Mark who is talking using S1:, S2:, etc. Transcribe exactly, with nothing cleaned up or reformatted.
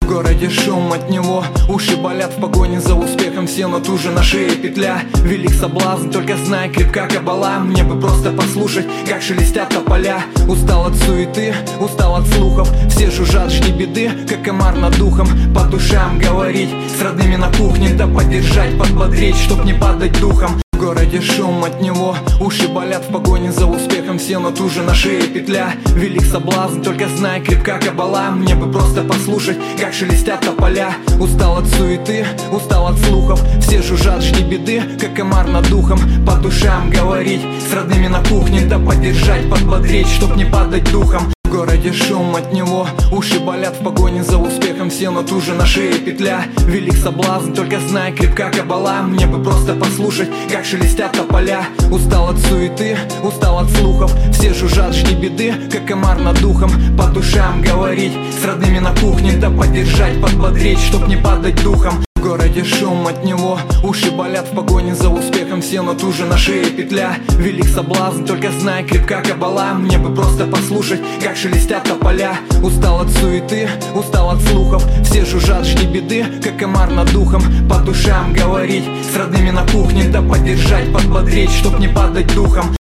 S1: В городе шум от него, уши болят в погоне за успехом, все на ту же на шее петля. Велик соблазн, только знай, крепка кабала. Мне бы просто послушать, как шелестят тополя. Устал от суеты, устал от слухов, все жужжат, жди беды, как комар над духом. По душам говорить, с родными на кухне, да поддержать, подбодрить, чтоб не падать духом. В городе шум от него, уши болят в погоне за успехом, все на ту же на шее петля. Велик соблазн, только знай, крепка кабала. Мне бы просто послушать, как шелестят тополя. Устал от суеты, устал от слухов, все жужжат, жди беды, как комар над духом. По душам говорить, с родными на кухне, да поддержать, подбодрить, чтоб не падать духом. В городе шум от него, уши болят в погоне за успехом, все на ту же на шее петля. Велик соблазн, только знай, крепка кабала. Мне бы просто послушать, как шелестят тополя. Устал от суеты, устал от слухов, все жужжат, жди беды, как комар над духом. По душам говорить, с родными на кухне, да поддержать, подбодрить, чтоб не падать духом. В городе шум от него, уши болят в погоне за успехом, все на ту же на шее петля. Велик соблазн, только знай, крепка кабала. Мне бы просто послушать, как шелестят тополя. Устал от суеты, устал от слухов, все жужжат, жди беды, как комар над духом. По душам говорить, с родными на кухне, да поддержать, подбодрить, чтоб не падать духом.